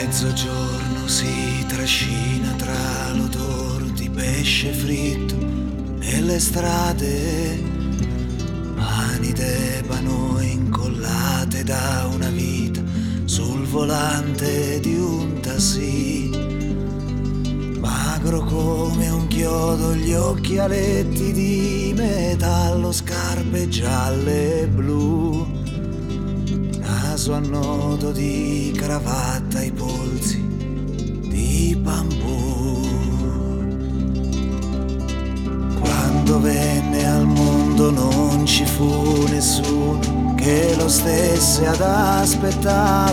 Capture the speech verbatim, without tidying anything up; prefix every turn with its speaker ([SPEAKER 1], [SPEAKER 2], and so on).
[SPEAKER 1] Mezzogiorno si trascina tra l'odor di pesce fritto e le strade, mani d'ebano incollate da una vita sul volante di un taxi, magro come un chiodo, gli occhialetti di metallo, scarpe gialle e blu, naso a nodo di cravatta, i polsi di bambù. Quando venne al mondo non ci fu nessuno che lo stesse ad aspettare,